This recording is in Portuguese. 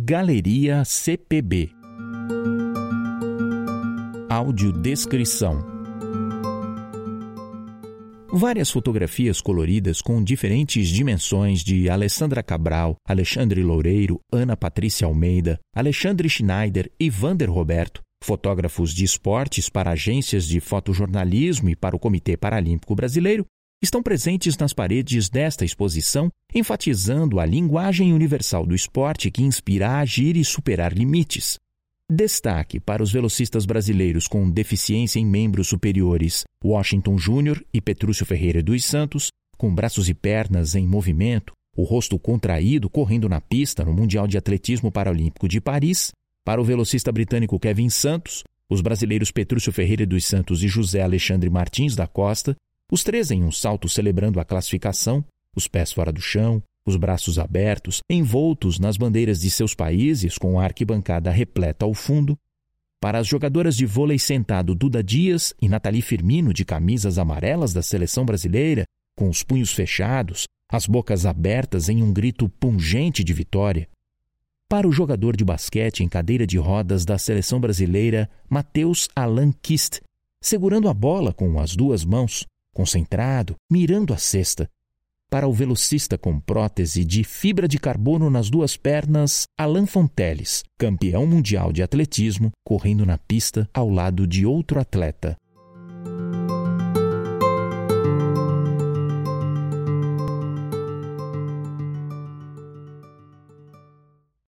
Galeria CPB. Audiodescrição. Várias fotografias coloridas com diferentes dimensões de Alessandra Cabral, Alexandre Loureiro, Ana Patrícia Almeida, Alexandre Schneider e Vander Roberto, fotógrafos de esportes para agências de fotojornalismo e para o Comitê Paralímpico Brasileiro, estão presentes nas paredes desta exposição, enfatizando a linguagem universal do esporte que inspira a agir e superar limites. Destaque para os velocistas brasileiros com deficiência em membros superiores, Washington Júnior e Petrúcio Ferreira dos Santos, com braços e pernas em movimento, o rosto contraído correndo na pista no Mundial de Atletismo Paralímpico de Paris. Para o velocista britânico Kevin Santos, os brasileiros Petrúcio Ferreira dos Santos e José Alexandre Martins da Costa, os três em um salto celebrando a classificação, os pés fora do chão, os braços abertos, envoltos nas bandeiras de seus países com a arquibancada repleta ao fundo. Para as jogadoras de vôlei sentado Duda Dias e Nathalie Firmino de camisas amarelas da seleção brasileira, com os punhos fechados, as bocas abertas em um grito pungente de vitória. Para o jogador de basquete em cadeira de rodas da seleção brasileira, Matheus Alan Kist, segurando a bola com as duas mãos, concentrado, mirando a cesta. Para o velocista com prótese de fibra de carbono nas duas pernas, Alan Fonteles, campeão mundial de atletismo, correndo na pista ao lado de outro atleta.